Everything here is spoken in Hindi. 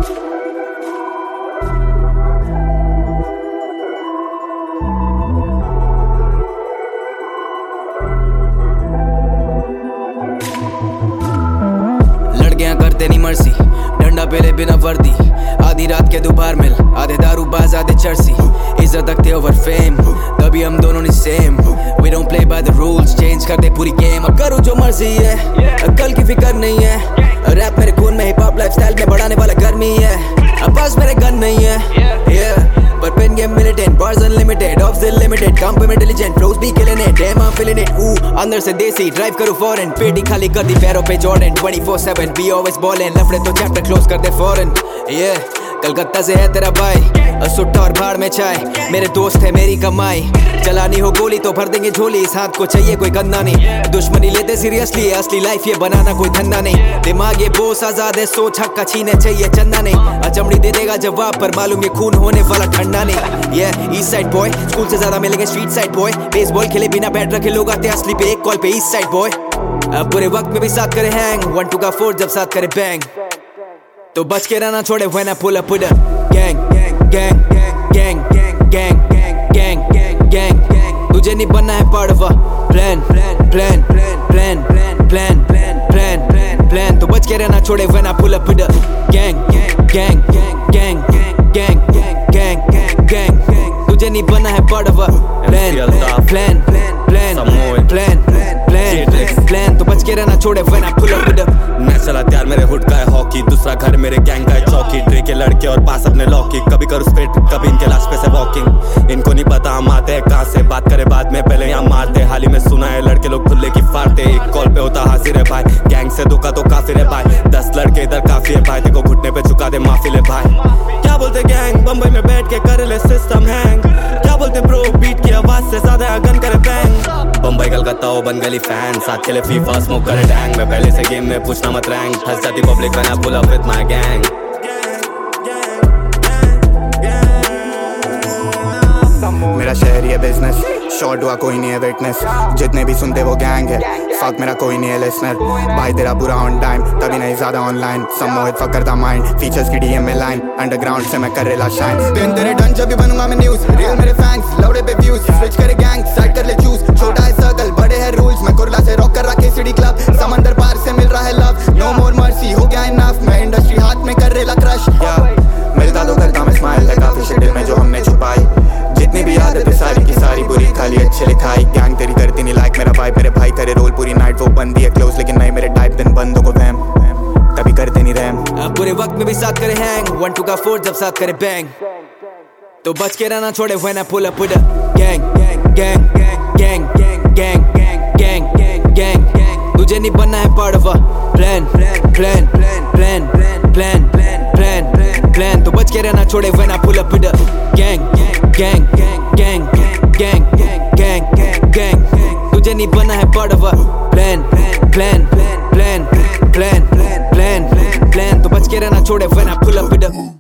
लड़कियां करते नहीं मर्सी, डंडा पेले बिना वर्दी, आधी रात के दोपहर मिल, आधे दारू बाज आधे चर्सी, इज्जत रखते ओवर फेम, तभी हम दोनों नहीं same. We don't play by the rules, change कर दे पूरी गेम। अब करूँ जो मर्जी है, कल की फिक्र नहीं है, रैप मेरे खून में, हिप हॉप लाइफस्टाइल में बढ़ाने वाला गर्मी है। अब पास मेरे गन नहीं है, पर pen game militant, bars unlimited, offs unlimited, काम पे इंटेलिजेंट, फ्लोस भी killing it, damn I am feeling it. अंदर से देसी, ड्राइव करूँ फॉरेन, पेटी खाली कर दी पैरों पे जॉर्डन, 24/7 वी ऑलवेज बॉलिंग, लफड़े तो चैप्टर क्लोज कर दे फॉरेन। कलकत्ता से है तेरा भाई, सुट्टा और भाड़ में चाय, मेरे दोस्त है मेरी कमाई, चलानी हो गोली तो भर देंगे झोली, इस हाथ को चाहिए कोई गंदा नहीं, दुश्मनी लेते सीरियसली, असली लाइफ ये बनाना कोई धंधा नहीं, दिमाग ये बोस आजाद है, सोच हक का छीने चाहिए चंदा नहीं, अचमड़ी दे देगा जवाब पर मालूम ये खून होने वाला ठंडा नहीं। ईस्ट साइड बॉय, स्कूल से ज्यादा मिलेंगे स्ट्रीट साइड बॉय, बेसबॉल खेले बिना बैट रखे लोग आते असली पे, एक कॉल पे ईस्ट साइड बॉय, बुरे वक्त में भी साथ करे हैंग, 1 2 का 4 जब साथ करे बैंग, तो बच के रहना छोड़े when I pull up with a gang gang gang gang gang gang gang, तुझे नहीं बनना है part of a plan plan plan plan plan plan, तो बच के रहना छोड़े when I pull up with a gang gang gang gang gang gang, तुझे नहीं बनना है part of a plan plan plan plan, तो बच के रहना छोड़े when I pull up with a। मैं चला त्यार मेरे हुड का है हॉकी, दूसरा घर मेरे गैंग का है चौकी, ड्रे के लड़के और पास अपने लॉकी, कभी करूँ स्पिट कभी इनके लाश पे से वॉकिंग, इनको नहीं पता हम आते हैं कहाँ से, बात करे बाद में पहले यहाँ मारते, हाल ही में सुना है लड़के लोग खुले की फाड़ते, एक कॉल पे होता हाजिर है भाई, गैंग से धोखा तो काफी है भाई, 10 लड़के इधर काफी है भाई, देखो घुटने पे झुका दे माफी ले भाई। क्या बोलते गैंग बम्बई में बैठ के कर ले सिस्टम हैंग, क्या बोलते ब्रो बीट की आवाज से ज्यादा गन करे बैंग, बम्बई कलकत्ता हो बन गली फैन, साथ खेले फीफा स्मोक करे डैंग, मैं पहले से गेम में पूछना मत रैंक, हंस जाती public when I pull up with my gang। मेरा शहर ये बिजनेस, शॉर्ट हुआ कोई नहीं है विटनेस, जितने भी सुनते वो गैंग है, फक मेरा कोई नहीं है लिसनर, भाई तेरा पूरा ऑन टाइम तभी नहीं ज्यादा ऑनलाइन, सम्मोहित फक करता माइंड, फीचर्स की डीएम में लाइन, अंडरग्राउंड से मैं कर रेला शाइन, दिन तेरे डन जब भी बनूंगा मैं न्यूज, रियल मेरे फैंस लौड़े पे व्यूज, स्विच करे गैंग साइड कर ले चूज, छोटा है सर्कल बड़े है रूल्स, मैं कुर्ला से रॉक कर रहा केसडी क्लब, समंदर पार से मिल रहा है लव, नो मोर मर्सी हो गया इनफ, मैं इंडस्ट्री हाथ में कर रेला क्रश, मिलता तो करता मैं स्माइल है काफी शिट दिल में जो हमने छुपाई, जितनी भी आदत है सारी की सारी बुरी, खाली अच्छे लिखाई, गैंग तेरी करती नहीं लाइक मेरा भाई, मेरे भाई करे रोल पूरी नाइट, वो बंदी है क्लोज लेकिन नहीं मेरे टाइप, दिन बंदों को वहम तभी करते नहीं रैम, बुरे वक्त में भी साथ करे हैंग, 1 2 का 4 जब साथ करे बैंग, तो बच के रहना छोड़े when I pull up with a gang gang gang gang gang gang gang, तुझे नहीं बनना है part of a plan plan plan plan plan plan, तो बच के रहना छोड़े when I pull up with a gang gang gang gang gang gang, तुझे नहीं बनना है part of a plan plan plan plan plan plan, तो बच के रहना छोड़े when I pull up with a